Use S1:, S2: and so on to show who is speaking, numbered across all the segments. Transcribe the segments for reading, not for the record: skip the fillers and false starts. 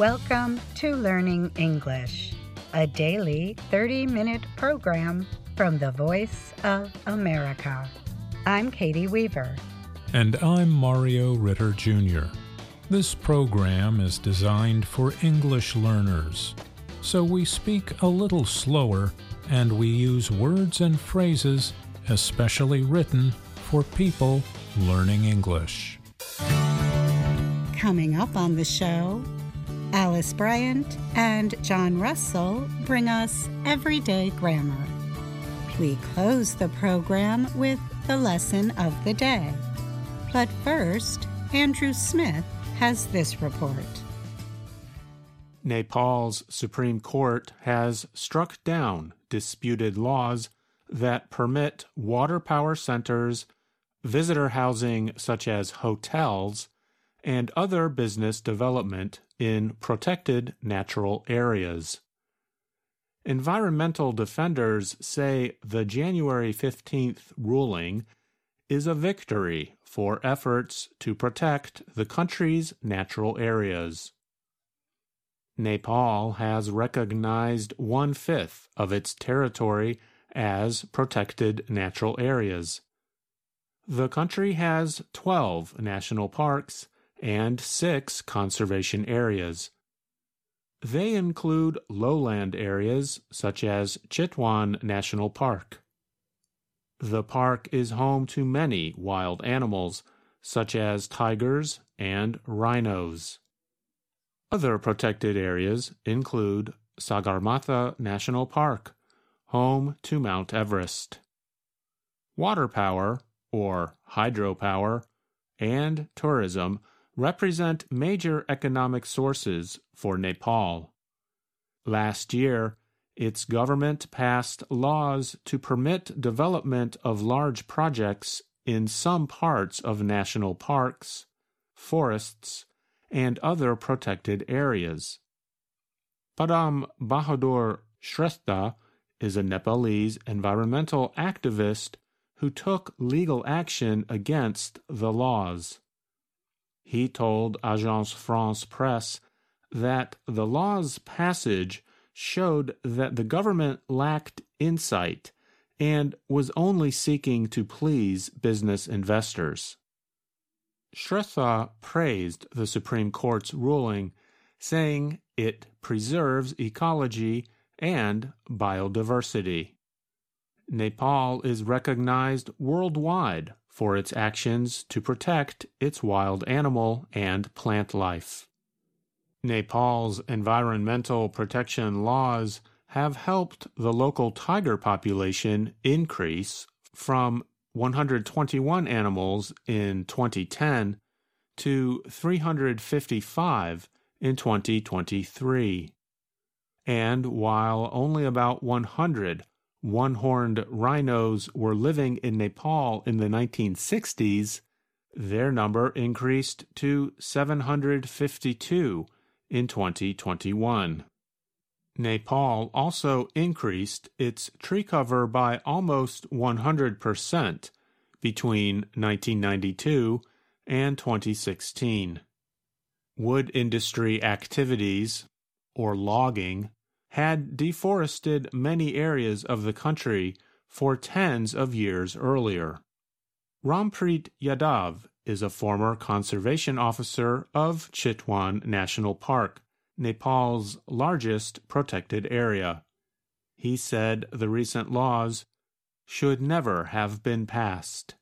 S1: Welcome to Learning English, a daily 30-minute program from the Voice of America. I'm Katie Weaver.
S2: And I'm Mario Ritter Jr. This program is designed for English learners, so we speak a little slower and we use words and phrases especially written for people learning English.
S1: Coming up on the show, Alice Bryant and John Russell bring us everyday grammar. We close the program with the lesson of the day. But first, Andrew Smith has this report.
S3: Nepal's Supreme Court has struck down disputed laws that permit water power centers, visitor housing such as hotels, and other business development in protected natural areas. Environmental defenders say the January 15th ruling is a victory for efforts to protect the country's natural areas. Nepal has recognized 1/5 of its territory as protected natural areas. The country has 12 national parks and 6 conservation areas. They include lowland areas such as Chitwan National Park. The park is home to many wild animals, such as tigers and rhinos. Other protected areas include Sagarmatha National Park, home to Mount Everest. Water power, or hydropower, and tourism represent major economic sources for Nepal. Last year, its government passed laws to permit development of large projects in some parts of national parks, forests, and other protected areas. Padam Bahadur Shrestha is a Nepalese environmental activist who took legal action against the laws. He told Agence France Presse that the law's passage showed that the government lacked insight and was only seeking to please business investors. Shrestha praised the Supreme Court's ruling, saying it preserves ecology and biodiversity. Nepal is recognized worldwide for its actions to protect its wild animal and plant life. Nepal's environmental protection laws have helped the local tiger population increase from 121 animals in 2010 to 355 in 2023. And while only about 100 one-horned rhinos were living in Nepal in the 1960s, their number increased to 752 in 2021. Nepal also increased its tree cover by almost 100% between 1992 and 2016. Wood industry activities, or logging, had deforested many areas of the country for tens of years earlier. Rampreet Yadav is a former conservation officer of Chitwan National Park, Nepal's largest protected area. He said the recent laws should never have been passed.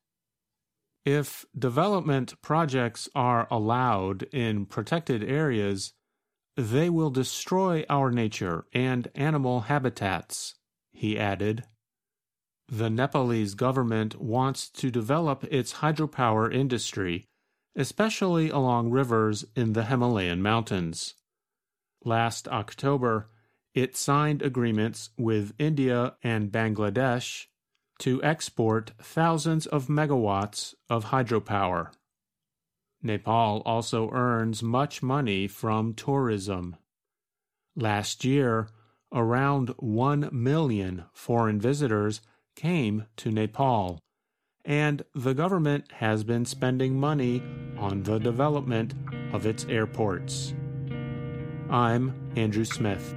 S3: If development projects are allowed in protected areas, they will destroy our nature and animal habitats, he added. The Nepalese government wants to develop its hydropower industry, especially along rivers in the Himalayan mountains. Last October, it signed agreements with India and Bangladesh to export thousands of megawatts of hydropower. Nepal also earns much money from tourism. Last year, around 1 million foreign visitors came to Nepal, and the government has been spending money on the development of its airports. I'm Andrew Smith.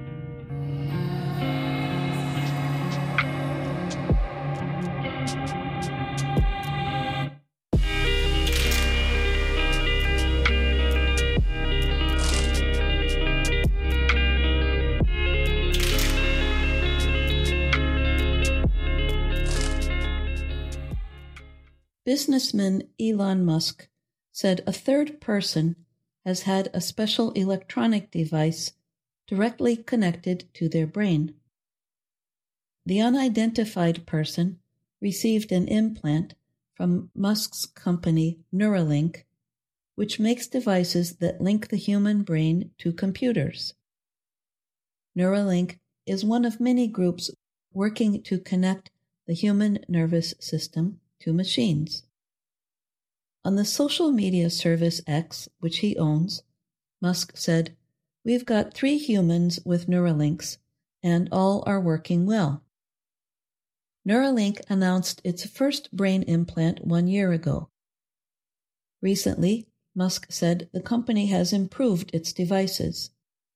S4: Businessman Elon Musk said a third person has had a special electronic device directly connected to their brain. The unidentified person received an implant from Musk's company Neuralink, which makes devices that link the human brain to computers. Neuralink is one of many groups working to connect the human nervous system to machines. On the social media service X, which he owns, Musk said, "We've got 3 humans with Neuralinks, and all are working well." Neuralink announced its first brain implant 1 year ago. Recently, Musk said the company has improved its devices.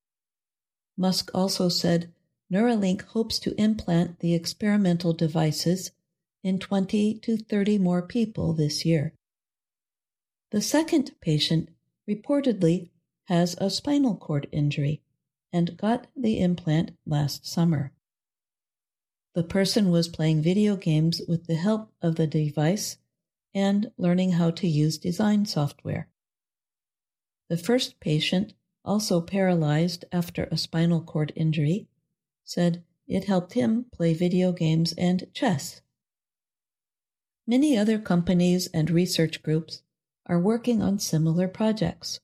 S4: Musk also said Neuralink hopes to implant the experimental devices in 20 to 30 more people this year. The second patient reportedly has a spinal cord injury and got the implant last summer. The person was playing video games with the help of the device and learning how to use design software. The first patient, also paralyzed after a spinal cord injury, said it helped him play video games and chess. Many other companies and research groups are working on similar projects.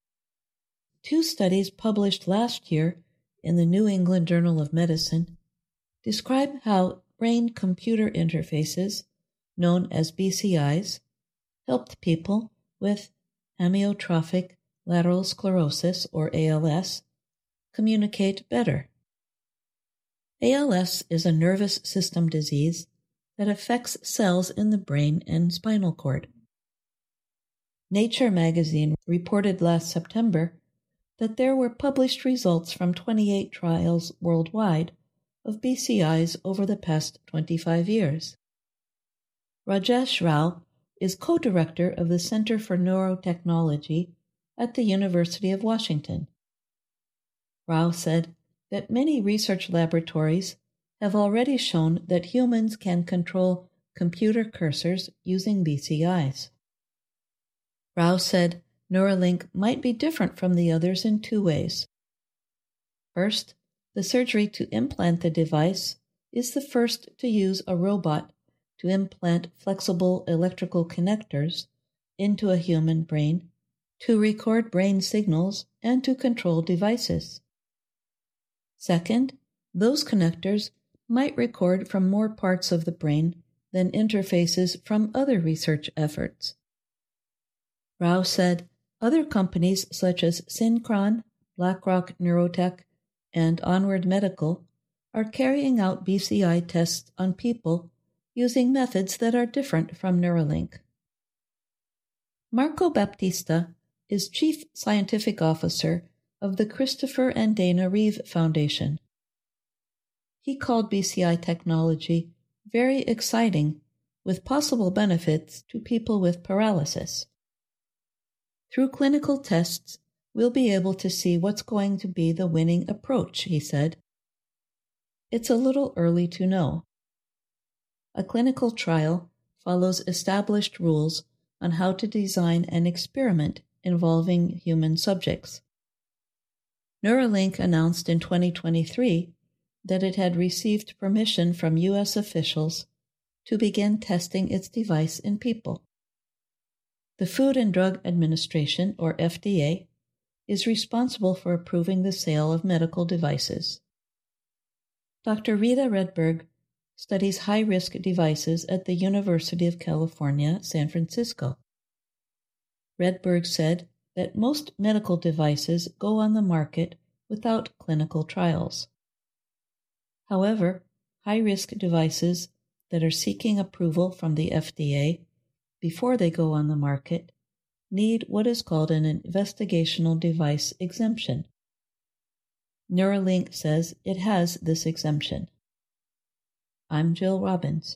S4: 2 studies published last year in the New England Journal of Medicine describe how brain-computer interfaces, known as BCIs, helped people with amyotrophic lateral sclerosis, or ALS, communicate better. ALS is a nervous system disease that affects cells in the brain and spinal cord. Nature magazine reported last September that there were published results from 28 trials worldwide of BCIs over the past 25 years. Rajesh Rao is co-director of the Center for Neurotechnology at the University of Washington. Rao said that many research laboratories have already shown that humans can control computer cursors using BCIs. Rao said Neuralink might be different from the others in 2 ways. First, the surgery to implant the device is the first to use a robot to implant flexible electrical connectors into a human brain to record brain signals and to control devices. Second, those connectors might record from more parts of the brain than interfaces from other research efforts. Rao said other companies such as Synchron, BlackRock Neurotech, and Onward Medical are carrying out BCI tests on people using methods that are different from Neuralink. Marco Baptista is Chief Scientific Officer of the Christopher and Dana Reeve Foundation. He called BCI technology very exciting, with possible benefits to people with paralysis. Through clinical tests, we'll be able to see what's going to be the winning approach, he said. It's a little early to know. A clinical trial follows established rules on how to design an experiment involving human subjects. Neuralink announced in 2023 that it had received permission from U.S. officials to begin testing its device in people. The Food and Drug Administration, or FDA, is responsible for approving the sale of medical devices. Dr. Rita Redberg studies high-risk devices at the University of California, San Francisco. Redberg said that most medical devices go on the market without clinical trials. However, high-risk devices that are seeking approval from the FDA before they go on the market need what is called an investigational device exemption. Neuralink says it has this exemption. I'm Jill Robbins.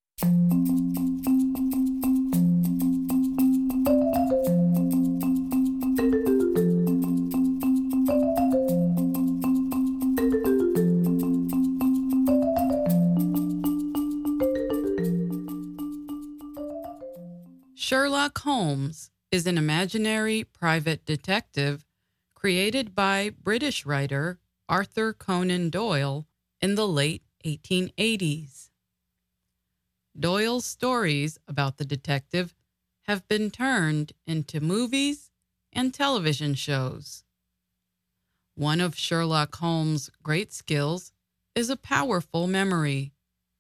S5: Sherlock Holmes is an imaginary private detective created by British writer Arthur Conan Doyle in the late 1880s. Doyle's stories about the detective have been turned into movies and television shows. One of Sherlock Holmes' great skills is a powerful memory.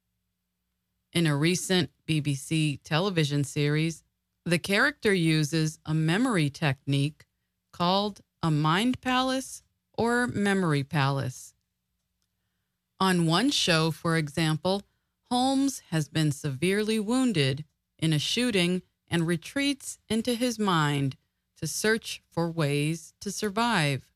S5: In a recent BBC television series, the character uses a memory technique called a mind palace or memory palace. On one show, for example, Holmes has been severely wounded in a shooting and retreats into his mind to search for ways to survive.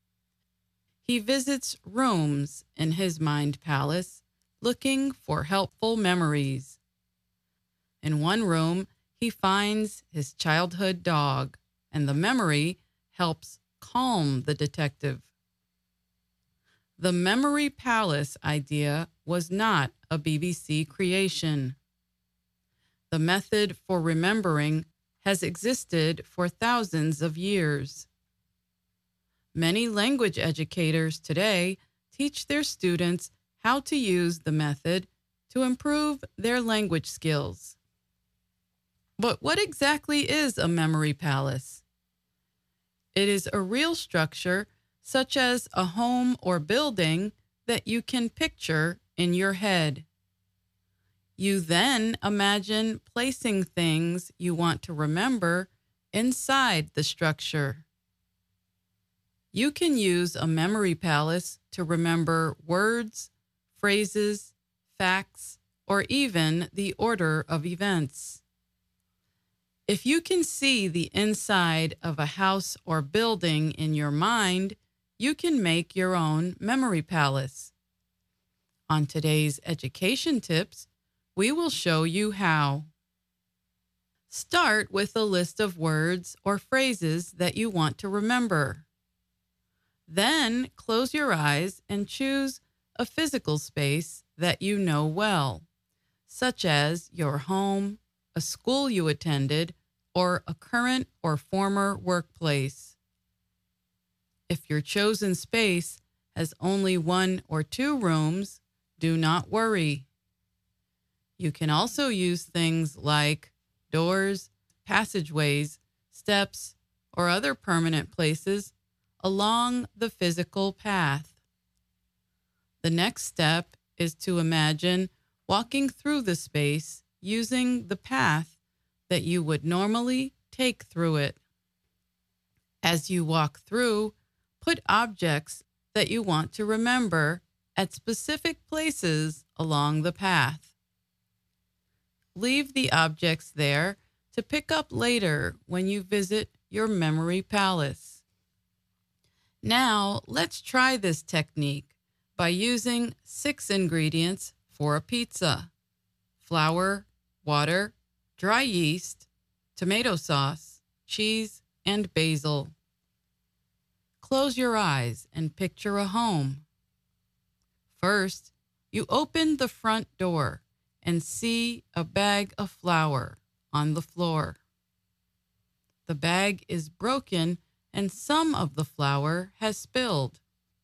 S5: He visits rooms in his mind palace looking for helpful memories. In one room, he finds his childhood dog, and the memory helps calm the detective. The memory palace idea was not a BBC creation. The method for remembering has existed for thousands of years. Many language educators today teach their students how to use the method to improve their language skills. But what exactly is a memory palace? It is a real structure, such as a home or building, that you can picture in your head. You then imagine placing things you want to remember inside the structure. You can use a memory palace to remember words, phrases, facts, or even the order of events. If you can see the inside of a house or building in your mind, you can make your own memory palace. On today's education tips, we will show you how. Start with a list of words or phrases that you want to remember. Then close your eyes and choose a physical space that you know well, such as your home, a school you attended, or a current or former workplace. If your chosen space has only 1 or 2 rooms, do not worry. You can also use things like doors, passageways, steps, or other permanent places along the physical path. The next step is to imagine walking through the space using the path that you would normally take through it. As you walk through, put objects that you want to remember at specific places along the path. Leave the objects there to pick up later when you visit your memory palace. Now, let's try this technique by using 6 ingredients for a pizza: flour, water, dry yeast, tomato sauce, cheese, and basil. Close your eyes and picture a home. First, you open the front door and see a bag of flour on the floor. The bag is broken and some of the flour has spilled.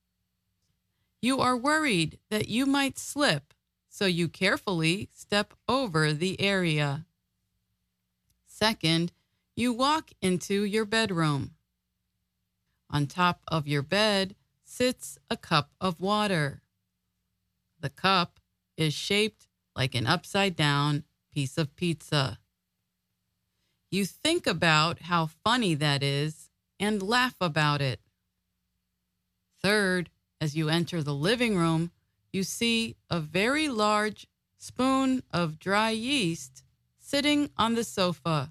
S5: You are worried that you might slip, so you carefully step over the area. Second, you walk into your bedroom. On top of your bed sits a cup of water. The cup is shaped like an upside-down piece of pizza. You think about how funny that is and laugh about it. Third, as you enter the living room, you see a very large spoon of dry yeast sitting on the sofa.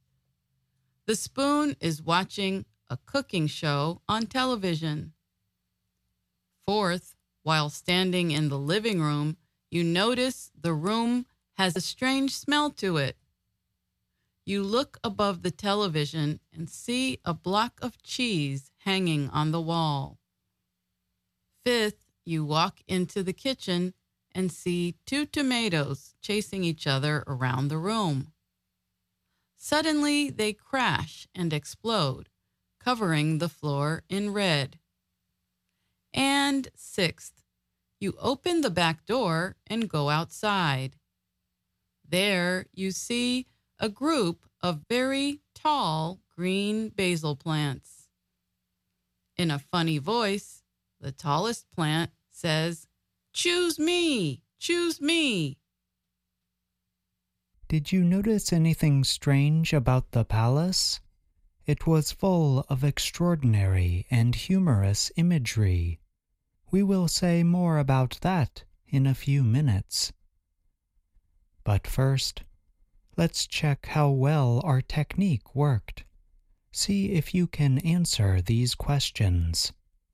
S5: The spoon is watching a cooking show on television. Fourth, while standing in the living room, you notice the room has a strange smell to it. You look above the television and see a block of cheese hanging on the wall. Fifth, you walk into the kitchen and see 2 tomatoes chasing each other around the room. Suddenly, they crash and explode, covering the floor in red. And sixth, you open the back door and go outside. There you see a group of very tall green basil plants. In a funny voice, the tallest plant says, "Choose me, choose me."
S6: Did you notice anything strange about the palace? It was full of extraordinary and humorous imagery. We will say more about that in a few minutes. But first, let's check how well our technique worked. See if you can answer these questions.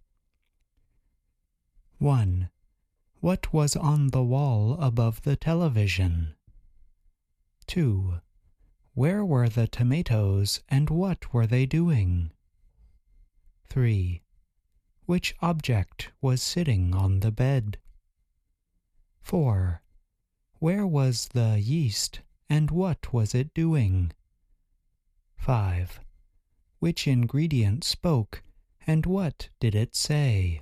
S6: 1. What was on the wall above the television? 2. Where were the tomatoes and what were they doing? 3. Which object was sitting on the bed? 4. Where was the yeast and what was it doing? 5. Which ingredient spoke and what did it say?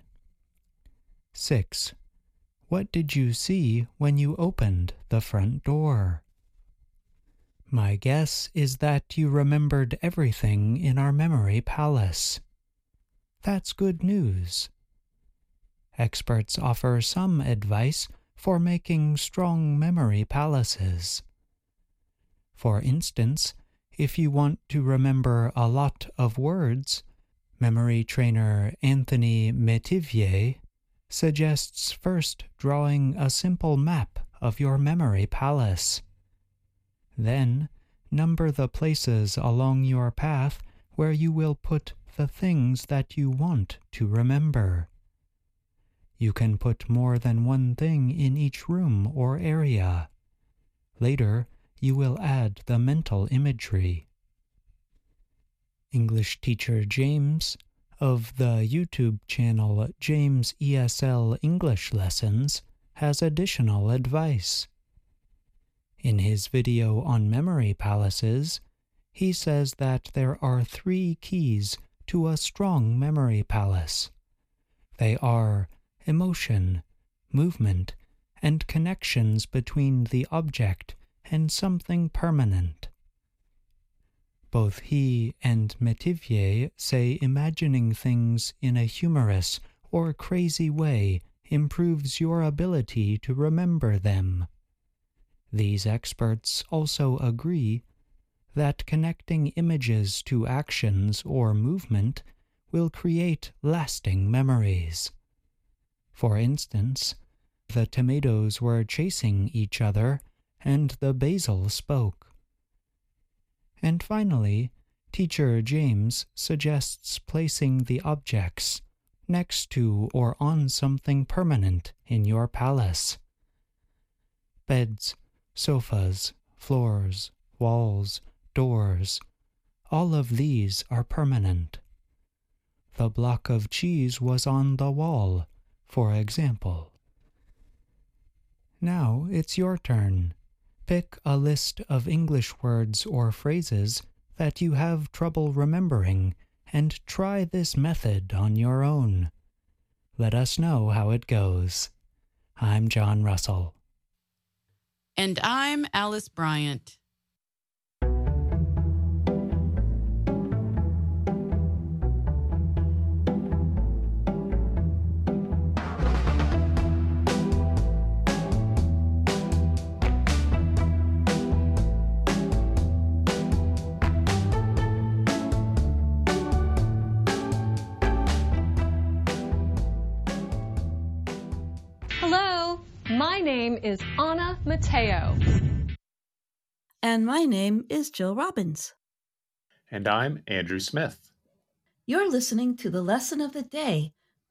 S6: 6. What did you see when you opened the front door? My guess is that you remembered everything in our memory palace. That's good news. Experts offer some advice for making strong memory palaces. For instance, if you want to remember a lot of words, memory trainer Anthony Metivier suggests first drawing a simple map of your memory palace. Then, number the places along your path where you will put the things that you want to remember. You can put more than one thing in each room or area. Later, you will add the mental imagery. English teacher James, of the YouTube channel James ESL English Lessons, has additional advice. In his video on memory palaces, he says that there are 3 keys to a strong memory palace. They are emotion, movement, and connections between the object and something permanent. Both he and Metivier say imagining things in a humorous or crazy way improves your ability to remember them. These experts also agree that connecting images to actions or movement will create lasting memories. For instance, the tomatoes were chasing each other and the basil spoke. And finally, teacher James suggests placing the objects next to or on something permanent in your palace. Beds, sofas, floors, walls, doors, all of these are permanent. The block of cheese was on the wall, for example. Now it's your turn. Pick a list of English words or phrases that you have trouble remembering and try this method on your own. Let us know how it goes. I'm John Russell.
S5: And I'm Alice Bryant.
S7: Hello, my name is Anna Mateo.
S4: And my name is Jill Robbins.
S3: And I'm Andrew Smith.
S4: You're listening to the Lesson of the Day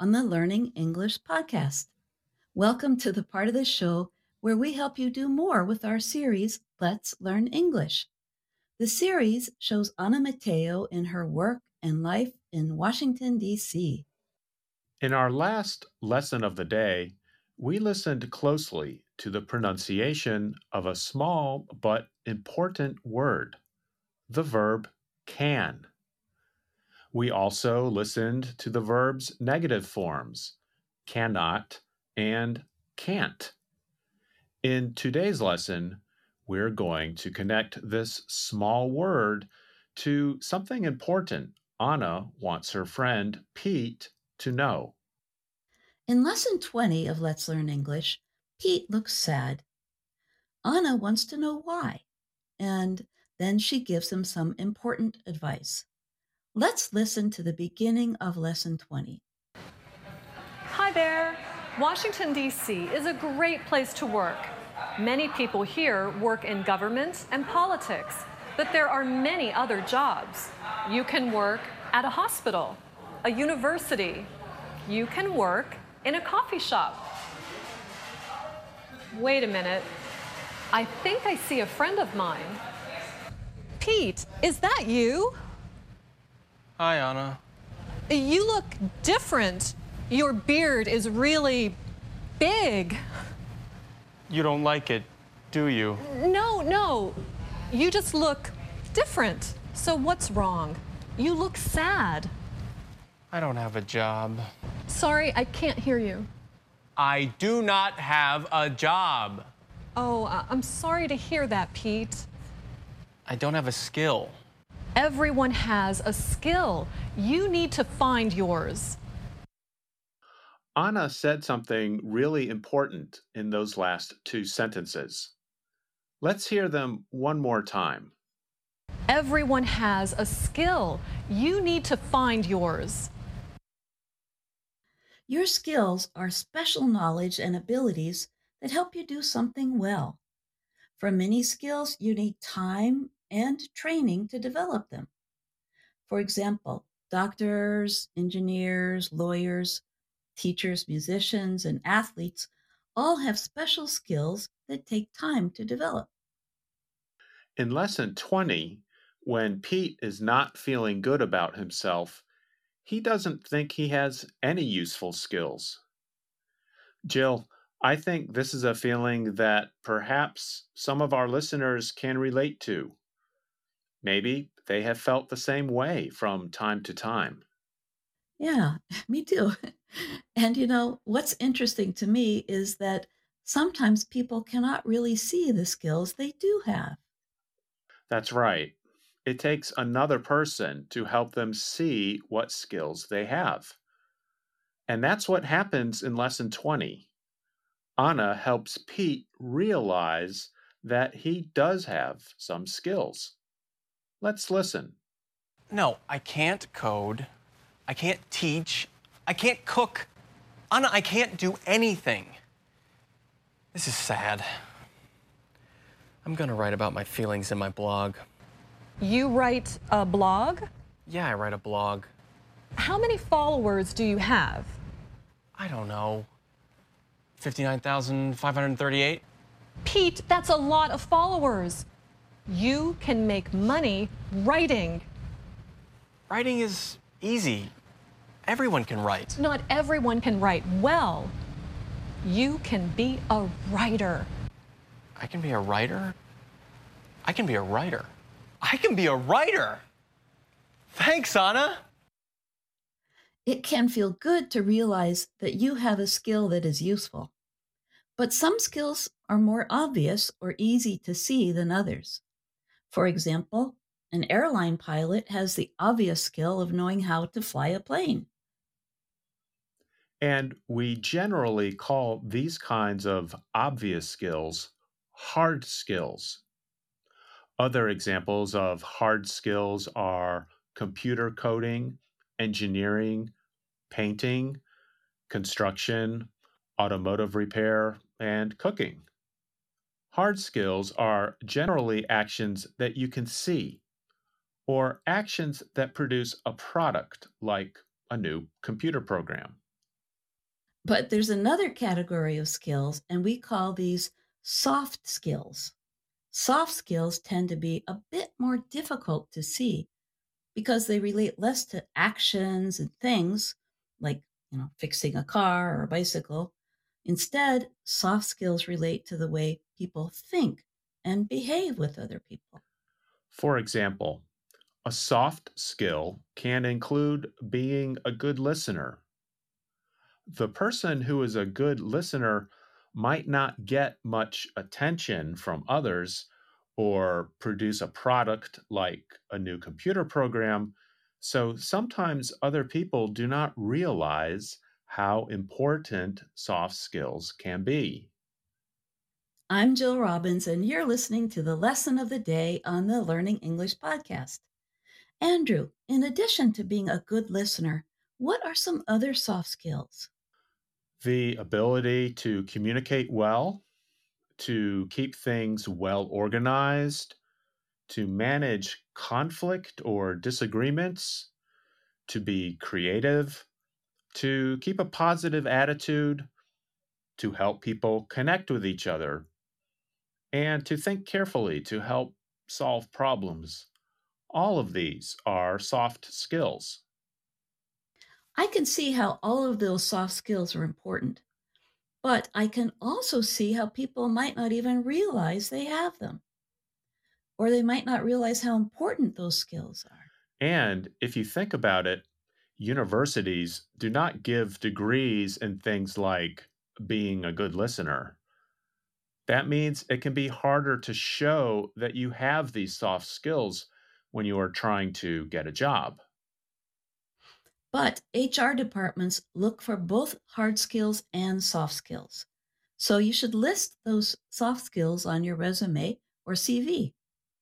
S4: on the Learning English podcast. Welcome to the part of the show where we help you do more with our series, Let's Learn English. The series shows Ana Mateo in her work and life in Washington, D.C.
S3: In our last lesson of the day, we listened closely to the pronunciation of a small but important word, the verb can. We also listened to the verb's negative forms, cannot and can't. In today's lesson, we're going to connect this small word to something important Anna wants her friend Pete to know.
S4: In Lesson 20 of Let's Learn English, Pete looks sad. Anna wants to know why, and then she gives him some important advice. Let's listen to the beginning of Lesson 20.
S7: Hi there. Washington, D.C. is a great place to work. Many people here work in government and politics, but there are many other jobs. You can work at a hospital, a university. You can work in a coffee shop. Wait a minute. I think I see a friend of mine. Pete, is that you?
S8: Hi, Anna.
S7: You look different. Your beard is really big.
S8: You don't like it, do you?
S7: No. You just look different. So what's wrong? You look sad.
S8: I don't have a job.
S7: Sorry, I can't hear you.
S8: I do not have a job.
S7: Oh, I'm sorry to hear that, Pete.
S8: I don't have a skill.
S7: Everyone has a skill. You need to find yours.
S3: Anna said something really important in those last two sentences. Let's hear them one more time.
S7: Everyone has a skill. You need to find yours.
S4: Your skills are special knowledge and abilities that help you do something well. For many skills, you need time and training to develop them. For example, doctors, engineers, lawyers, teachers, musicians, and athletes all have special skills that take time to develop.
S3: In Lesson 20, when Pete is not feeling good about himself, he doesn't think he has any useful skills. Jill, I think this is a feeling that perhaps some of our listeners can relate to. Maybe they have felt the same way from time to time.
S4: Yeah, me too. And what's interesting to me is that sometimes people cannot really see the skills they do have.
S3: That's right. It takes another person to help them see what skills they have. And that's what happens in Lesson 20. Anna helps Pete realize that he does have some skills. Let's listen.
S8: No, I can't code. I can't teach. I can't cook. Anna, I can't do anything. This is sad. I'm gonna write about my feelings in my blog.
S7: You write a blog?
S8: Yeah, I write a blog.
S7: How many followers do you have?
S8: I don't know. 59,538?
S7: Pete, that's a lot of followers. You can make money writing.
S8: Writing is easy. Everyone can write.
S7: Not everyone can write well. You can be a writer.
S8: I can be a writer? I can be a writer. I can be a writer! Thanks, Anna!
S4: It can feel good to realize that you have a skill that is useful. But some skills are more obvious or easy to see than others. For example, an airline pilot has the obvious skill of knowing how to fly a plane.
S3: And we generally call these kinds of obvious skills hard skills. Other examples of hard skills are computer coding, engineering, painting, construction, automotive repair, and cooking. Hard skills are generally actions that you can see, or actions that produce a product like a new computer program.
S4: But there's another category of skills, and we call these soft skills. Soft skills tend to be a bit more difficult to see because they relate less to actions and things like, fixing a car or a bicycle. Instead, soft skills relate to the way people think and behave with other people.
S3: For example, a soft skill can include being a good listener. The person who is a good listener might not get much attention from others or produce a product like a new computer program, so sometimes other people do not realize how important soft skills can be.
S4: I'm Jill Robbins, and you're listening to the Lesson of the Day on the Learning English podcast. Andrew, in addition to being a good listener, what are some other soft skills?
S3: The ability to communicate well, to keep things well organized, to manage conflict or disagreements, to be creative, to keep a positive attitude, to help people connect with each other, and to think carefully to help solve problems. All of these are soft skills.
S4: I can see how all of those soft skills are important, but I can also see how people might not even realize they have them, or they might not realize how important those skills are.
S3: And if you think about it, universities do not give degrees in things like being a good listener. That means it can be harder to show that you have these soft skills when you are trying to get a job.
S4: But HR departments look for both hard skills and soft skills. So you should list those soft skills on your resume or CV.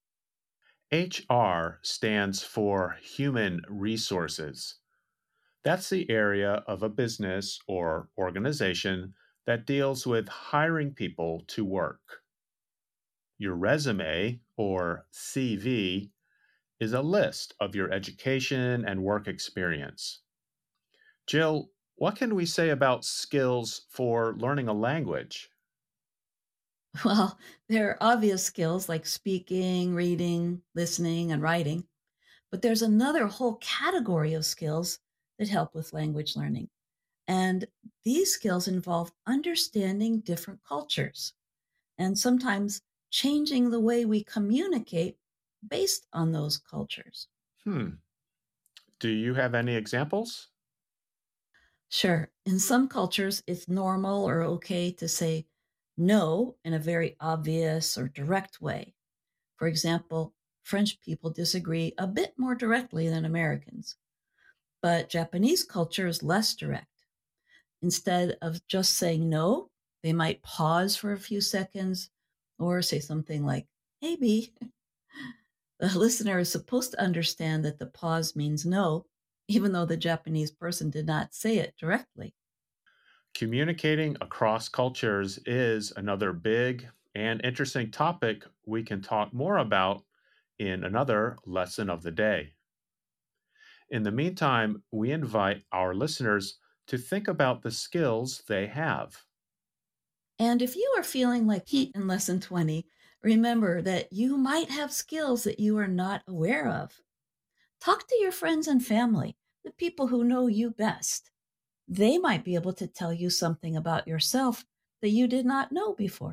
S3: HR stands for Human Resources. That's the area of a business or organization that deals with hiring people to work. Your resume, or CV, is a list of your education and work experience. Jill, what can we say about skills for learning a language?
S4: Well, there are obvious skills like speaking, reading, listening, and writing, but there's another whole category of skills that help with language learning. And these skills involve understanding different cultures and sometimes changing the way we communicate based on those cultures.
S3: Do you have any examples?
S4: Sure, in some cultures, it's normal or okay to say no in a very obvious or direct way. For example, French people disagree a bit more directly than Americans, but Japanese culture is less direct. Instead of just saying no, they might pause for a few seconds or say something like, maybe. The listener is supposed to understand that the pause means no, even though the Japanese person did not say it directly.
S3: Communicating across cultures is another big and interesting topic we can talk more about in another lesson of the day. In the meantime, we invite our listeners to think about the skills they have.
S4: And if you are feeling like heat in Lesson 20, remember that you might have skills that you are not aware of. Talk to your friends and family, the people who know you best. They might be able to tell you something about yourself that you did not know before.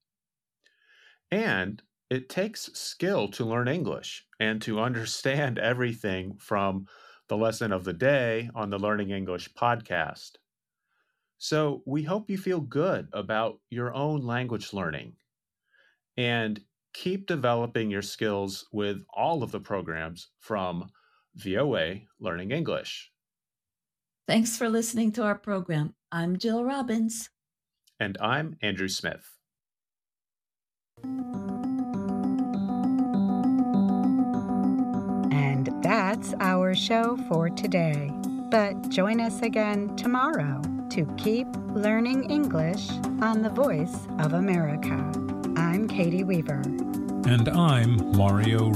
S3: And it takes skill to learn English and to understand everything from the lesson of the day on the Learning English podcast. So we hope you feel good about your own language learning and keep developing your skills with all of the programs from VOA Learning English.
S4: Thanks for listening to our program. I'm Jill Robbins.
S3: And I'm Andrew Smith.
S1: And that's our show for today. But join us again tomorrow to keep learning English on the Voice of America. I'm Katie Weaver.
S2: And I'm Mario